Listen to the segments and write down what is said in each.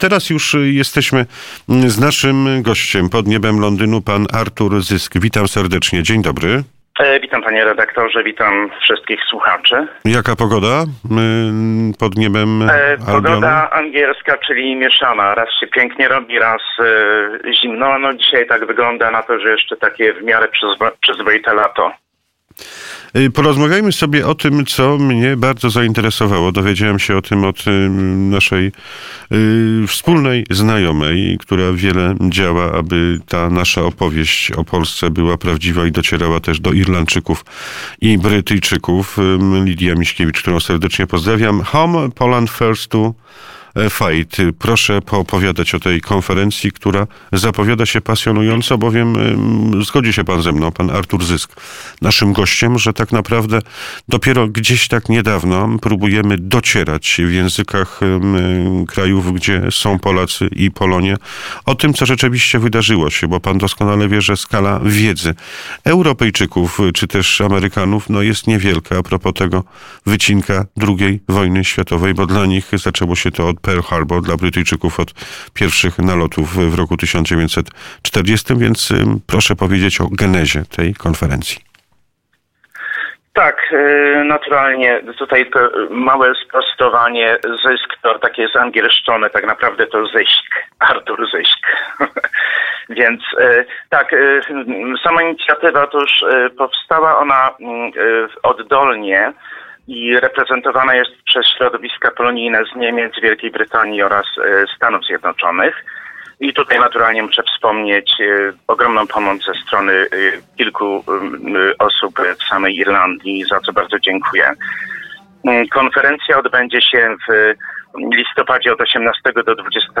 teraz już jesteśmy z naszym gościem pod niebem Londynu, pan Artur Zysk. Witam serdecznie. Dzień dobry. Witam panie redaktorze, witam wszystkich słuchaczy. Jaka pogoda pod niebem Pogoda angielska, czyli mieszana. Raz się pięknie robi, raz zimno. No dzisiaj tak wygląda na to, że jeszcze takie w miarę przyzwoite lato. Porozmawiajmy sobie o tym, co mnie bardzo zainteresowało. Dowiedziałem się o tym od naszej wspólnej znajomej, która wiele działa, aby ta nasza opowieść o Polsce była prawdziwa i docierała też do Irlandczyków i Brytyjczyków. Lidia Miśkiewicz, którą serdecznie pozdrawiam. Home Poland First to Fight. Proszę poopowiadać o tej konferencji, która zapowiada się pasjonująco, bowiem zgodzi się pan ze mną, pan Artur Zysk, naszym gościem, że tak naprawdę dopiero gdzieś tak niedawno próbujemy docierać w językach krajów, gdzie są Polacy i Polonie, o tym, co rzeczywiście wydarzyło się, bo pan doskonale wie, że skala wiedzy Europejczyków czy też Amerykanów jest niewielka a propos tego wycinka II wojny światowej, bo dla nich zaczęło się to od Pearl Harbor, dla Brytyjczyków od pierwszych nalotów w roku 1940, więc proszę powiedzieć o genezie tej konferencji. Tak, naturalnie tutaj to małe sprostowanie. Zysk to takie zangielszczone, tak naprawdę to Zysk, Artur Zysk. Więc tak, sama inicjatywa to już powstała ona oddolnie i reprezentowana jest przez środowiska polonijne z Niemiec, Wielkiej Brytanii oraz Stanów Zjednoczonych. I tutaj naturalnie muszę wspomnieć ogromną pomoc ze strony kilku osób w samej Irlandii, za co bardzo dziękuję. Konferencja odbędzie się w listopadzie od 18 do 20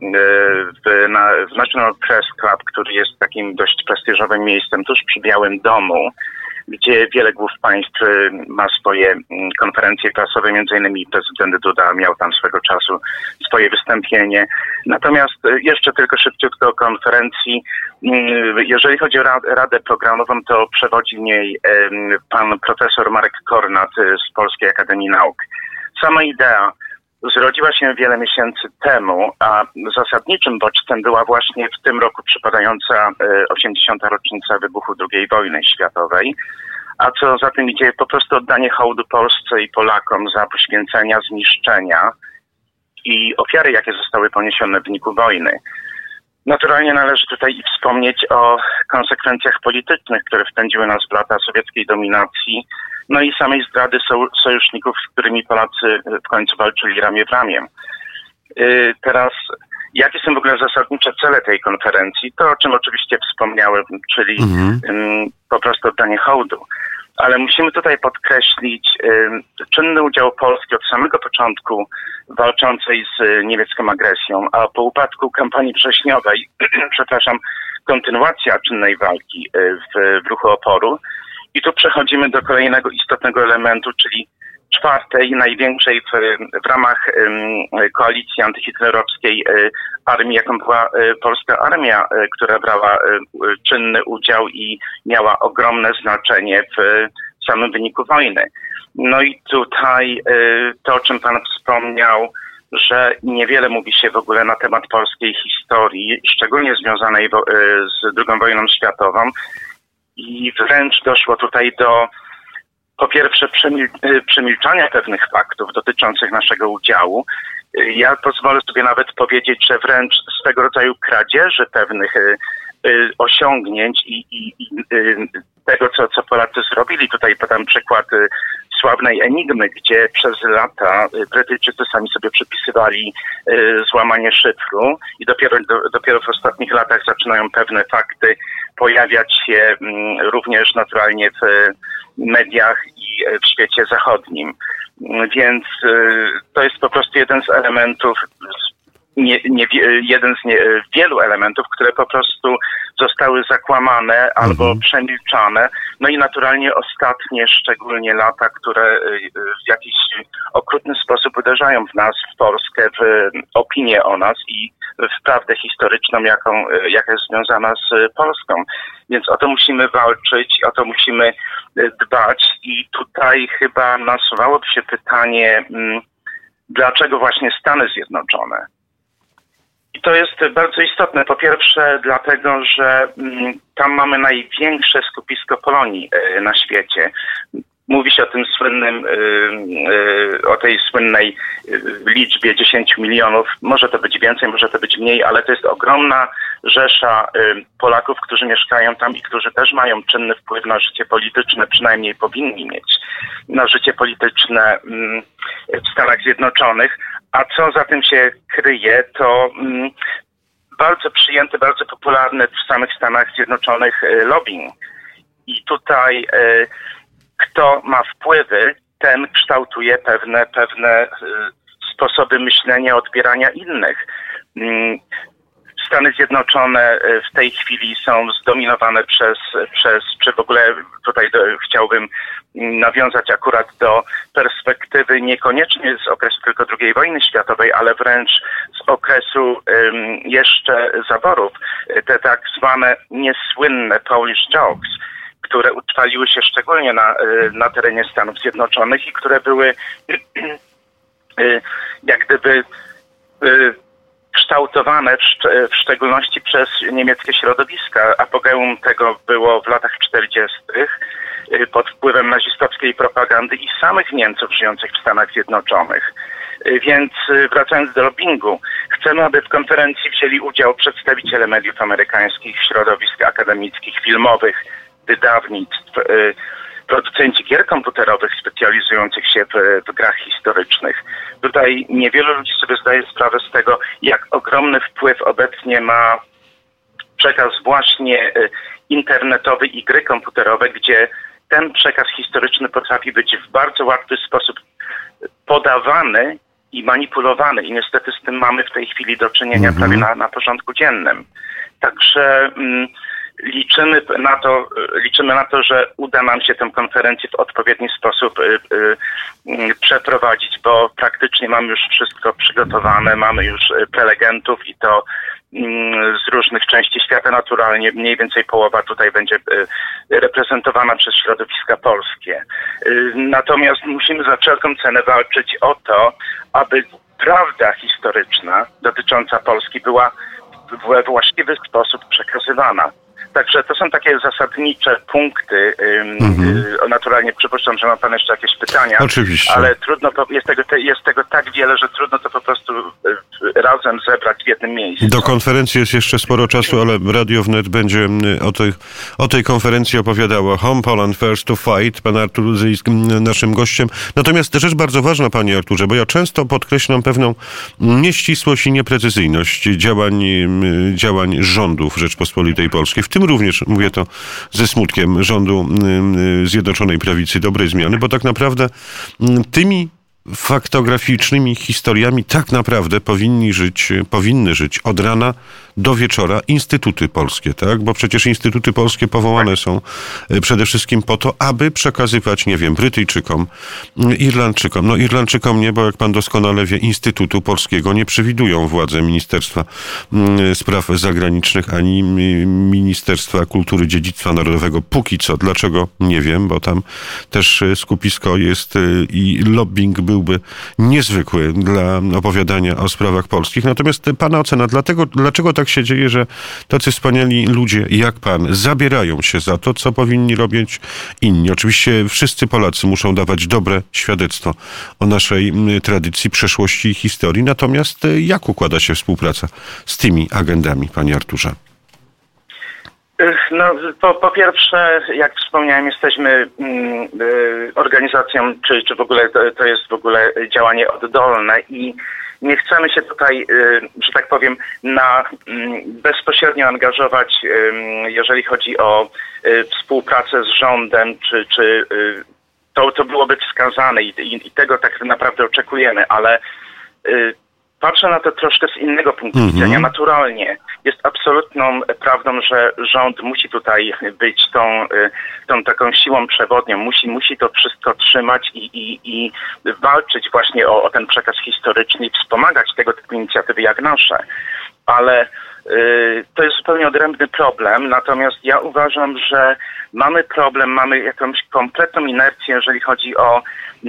w National Press Club, który jest takim dość prestiżowym miejscem tuż przy Białym Domu, gdzie wiele głów państw ma swoje konferencje prasowe, między innymi prezydent Duda miał tam swego czasu swoje wystąpienie. Natomiast jeszcze tylko szybciutko o konferencji. Jeżeli chodzi o Radę Programową, to przewodzi w niej pan profesor Marek Kornat z Polskiej Akademii Nauk. Sama idea zrodziła się wiele miesięcy temu, a zasadniczym bodźcem była właśnie w tym roku przypadająca 80. rocznica wybuchu II wojny światowej, a co za tym idzie po prostu oddanie hołdu Polsce i Polakom za poświęcenia, zniszczenia i ofiary, jakie zostały poniesione w wyniku wojny. Naturalnie należy tutaj wspomnieć o konsekwencjach politycznych, które wpędziły nas w lata sowieckiej dominacji, no i samej zdrady sojuszników, z którymi Polacy w końcu walczyli ramię w ramię. Teraz, jakie są w ogóle zasadnicze cele tej konferencji? To, o czym oczywiście wspomniałem, czyli po prostu oddanie hołdu. Ale musimy tutaj podkreślić czynny udział Polski od samego początku walczącej z niemiecką agresją, a po upadku kampanii wrześniowej, kontynuacja czynnej walki w ruchu oporu. I tu przechodzimy do kolejnego istotnego elementu, czyli czwartej, największej w ramach koalicji antyhitlerowskiej armii, jaką była polska armia, która brała czynny udział i miała ogromne znaczenie w samym wyniku wojny. No i tutaj to, o czym pan wspomniał, że niewiele mówi się w ogóle na temat polskiej historii, szczególnie związanej z II wojną światową. I wręcz doszło tutaj do, po pierwsze, przemilczania pewnych faktów dotyczących naszego udziału. Ja pozwolę sobie nawet powiedzieć, że wręcz swego rodzaju kradzieży pewnych osiągnięć i tego, co Polacy zrobili. Tutaj podam przykład sławnej Enigmy, gdzie przez lata Brytyjczycy sami sobie przypisywali złamanie szyfru i dopiero w ostatnich latach zaczynają pewne fakty pojawiać się również naturalnie w mediach i w świecie zachodnim. Więc to jest po prostu jeden z elementów, jeden z wielu elementów, które po prostu zostały zakłamane albo przemilczane. No i naturalnie ostatnie, szczególnie lata, które w jakiś okrutny sposób uderzają w nas, w Polskę, w opinię o nas i w prawdę historyczną, jaka jest związana z Polską. Więc o to musimy walczyć, o to musimy dbać i tutaj chyba nasuwałoby się pytanie, dlaczego właśnie Stany Zjednoczone? I to jest bardzo istotne. Po pierwsze dlatego, że tam mamy największe skupisko Polonii na świecie. Mówi się o tym słynnym, o tej słynnej liczbie 10 milionów. Może to być więcej, może to być mniej, ale to jest ogromna rzesza Polaków, którzy mieszkają tam i którzy też mają czynny wpływ na życie polityczne, przynajmniej powinni mieć na życie polityczne w Stanach Zjednoczonych. A co za tym się kryje, to bardzo przyjęty, bardzo popularny w samych Stanach Zjednoczonych lobbying. I tutaj kto ma wpływy, ten kształtuje pewne sposoby myślenia, odbierania innych. Stany Zjednoczone w tej chwili są zdominowane czy w ogóle tutaj chciałbym nawiązać akurat do perspektywy niekoniecznie z okresu tylko II wojny światowej, ale wręcz z okresu jeszcze zaborów. Te tak zwane niesłynne Polish Jokes, które utrwaliły się szczególnie na terenie Stanów Zjednoczonych i które były jak gdyby kształtowane w szczególności przez niemieckie środowiska. Apogeum tego było w latach 40. Pod wpływem nazistowskiej propagandy i samych Niemców żyjących w Stanach Zjednoczonych. Więc wracając do lobbingu, chcemy, aby w konferencji wzięli udział przedstawiciele mediów amerykańskich, środowisk akademickich, filmowych, wydawnictw, producenci gier komputerowych specjalizujących się w grach historycznych. Tutaj niewielu ludzi sobie zdaje sprawę z tego, jak ogromny wpływ obecnie ma przekaz właśnie internetowy i gry komputerowe, gdzie ten przekaz historyczny potrafi być w bardzo łatwy sposób podawany i manipulowany. I niestety z tym mamy w tej chwili do czynienia prawie na porządku dziennym. Także liczymy na to, że uda nam się tę konferencję w odpowiedni sposób przeprowadzić, bo praktycznie mamy już wszystko przygotowane, mamy już prelegentów i to z różnych części świata naturalnie. Mniej więcej połowa tutaj będzie reprezentowana przez środowiska polskie. Natomiast musimy za wszelką cenę walczyć o to, aby prawda historyczna dotycząca Polski była we właściwy sposób przekazywana. Także to są takie zasadnicze punkty. Naturalnie przypuszczam, że ma pan jeszcze jakieś pytania. Oczywiście. Ale trudno, jest tego tak wiele, że trudno to po prostu razem zebrać w jednym miejscu. Do konferencji jest jeszcze sporo czasu, ale Radio Wnet będzie o tej konferencji opowiadało. Home Poland First to Fight. Pan Artur Rudzyńsk naszym gościem. Natomiast rzecz bardzo ważna, panie Arturze, bo ja często podkreślam pewną nieścisłość i nieprecyzyjność działań rządów Rzeczpospolitej Polskiej. W tym również, mówię to ze smutkiem, rządu Zjednoczonej Prawicy, dobrej zmiany, bo tak naprawdę tymi faktograficznymi historiami tak naprawdę powinny żyć od rana do wieczora instytuty polskie, tak? Bo przecież instytuty polskie powołane są przede wszystkim po to, aby przekazywać, nie wiem, Brytyjczykom, Irlandczykom. No Irlandczykom nie, bo jak pan doskonale wie, Instytutu Polskiego nie przewidują władze Ministerstwa Spraw Zagranicznych ani Ministerstwa Kultury, Dziedzictwa Narodowego. Póki co. Dlaczego? Nie wiem, bo tam też skupisko jest i lobbying byłby niezwykły dla opowiadania o sprawach polskich. Natomiast pana ocena, dlaczego tak się dzieje, że tacy wspaniali ludzie jak pan zabierają się za to, co powinni robić inni? Oczywiście wszyscy Polacy muszą dawać dobre świadectwo o naszej tradycji, przeszłości i historii. Natomiast jak układa się współpraca z tymi agendami, panie Arturze? No, po pierwsze, jak wspomniałem, jesteśmy organizacją, czy w ogóle to jest w ogóle działanie oddolne i nie chcemy się tutaj, że tak powiem, bezpośrednio angażować, jeżeli chodzi o współpracę z rządem, czy to byłoby wskazane i tego tak naprawdę oczekujemy, ale patrzę na to troszkę z innego punktu widzenia. Naturalnie jest absolutną prawdą, że rząd musi tutaj być tą taką siłą przewodnią, musi to wszystko trzymać i walczyć właśnie o ten przekaz historyczny i wspomagać tego typu inicjatywy jak nasze. Ale to jest zupełnie odrębny problem, natomiast ja uważam, że mamy problem, mamy jakąś kompletną inercję, jeżeli chodzi o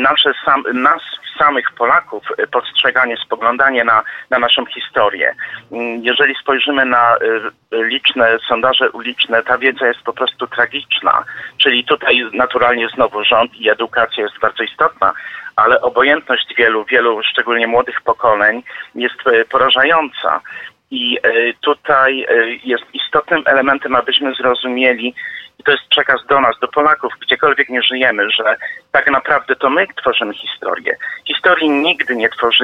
nas samych Polaków, postrzeganie, spoglądanie na naszą historię. Jeżeli spojrzymy na liczne sondaże uliczne, ta wiedza jest po prostu tragiczna. Czyli tutaj naturalnie znowu rząd i edukacja jest bardzo istotna, ale obojętność wielu, szczególnie młodych pokoleń jest porażająca. I tutaj jest istotnym elementem, abyśmy zrozumieli, i to jest przekaz do nas, do Polaków, gdziekolwiek nie żyjemy, że tak naprawdę to my tworzymy historię. Historii nigdy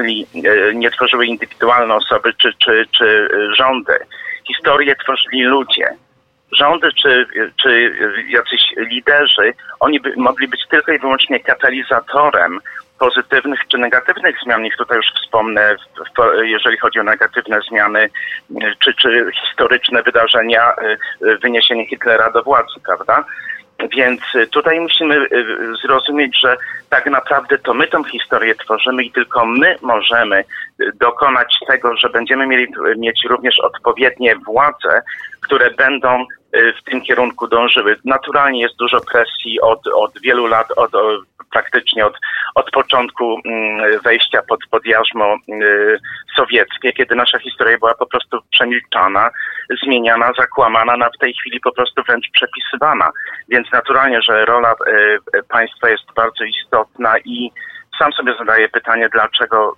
nie tworzyły indywidualne osoby czy rządy. Historię tworzyli ludzie. Rządy czy jacyś liderzy, oni mogli być tylko i wyłącznie katalizatorem pozytywnych czy negatywnych zmian. Ich tutaj już wspomnę, jeżeli chodzi o negatywne zmiany czy historyczne wydarzenia, wyniesienie Hitlera do władzy, prawda? Więc tutaj musimy zrozumieć, że tak naprawdę to my tą historię tworzymy i tylko my możemy dokonać tego, że będziemy mieć również odpowiednie władze, które będą w tym kierunku dążyły. Naturalnie jest dużo presji od wielu lat, praktycznie od początku wejścia pod jarzmo sowieckie, kiedy nasza historia była po prostu przemilczana, zmieniana, zakłamana, w tej chwili po prostu wręcz przepisywana. Więc naturalnie, że rola państwa jest bardzo istotna i sam sobie zadaję pytanie, dlaczego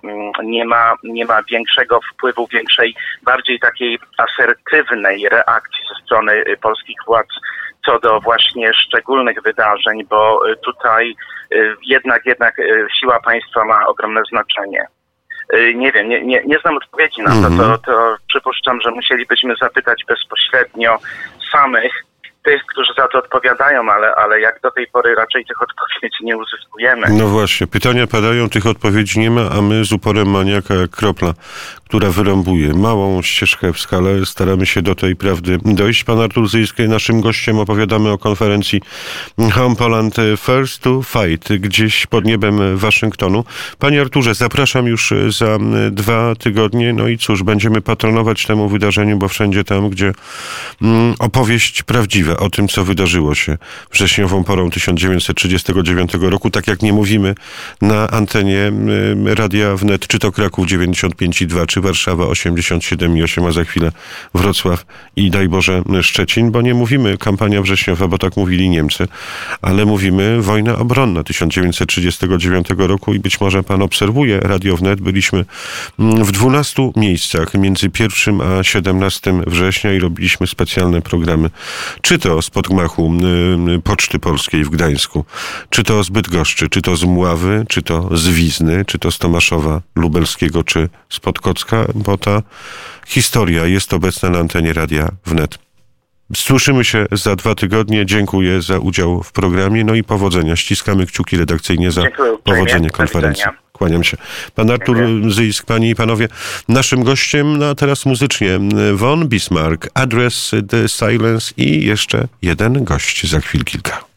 nie ma większego wpływu, bardziej takiej asertywnej reakcji ze strony polskich władz co do właśnie szczególnych wydarzeń, bo tutaj jednak siła państwa ma ogromne znaczenie. Nie wiem, nie znam odpowiedzi na to przypuszczam, że musielibyśmy zapytać bezpośrednio samych tych, którzy za to odpowiadają, ale jak do tej pory raczej tych odpowiedzi nie uzyskujemy. No właśnie, pytania padają, tych odpowiedzi nie ma, a my z uporem maniaka jak kropla, która wyrąbuje małą ścieżkę w skale, staramy się do tej prawdy dojść. Pan Artur Zyjsk, naszym gościem, opowiadamy o konferencji Home Poland First to Fight, gdzieś pod niebem Waszyngtonu. Panie Arturze, zapraszam już za 2 tygodnie, no i cóż, będziemy patronować temu wydarzeniu, bo wszędzie tam, gdzie opowieść prawdziwa o tym, co wydarzyło się wrześniową porą 1939 roku, tak jak nie mówimy na antenie Radia Wnet, czy to Kraków 95,2, czy Warszawa 87,8, a za chwilę Wrocław i daj Boże Szczecin, bo nie mówimy kampania wrześniowa, bo tak mówili Niemcy, ale mówimy wojna obronna 1939 roku i być może pan obserwuje Radio Wnet. Byliśmy w 12 miejscach między 1 a 17 września i robiliśmy specjalne programy, czy to spod gmachu Poczty Polskiej w Gdańsku, czy to z Bydgoszczy, czy to z Mławy, czy to z Wizny, czy to z Tomaszowa Lubelskiego, czy spod Kocka, bo ta historia jest obecna na antenie Radia Wnet. Słyszymy się za 2 tygodnie. Dziękuję za udział w programie. No i powodzenia. Ściskamy kciuki redakcyjnie za powodzenie konferencji. Kłaniam się. Pan Artur Zyjsk, panie i panowie, naszym gościem, no a teraz muzycznie Von Bismarck, Address the Silence i jeszcze jeden gość za chwil kilka.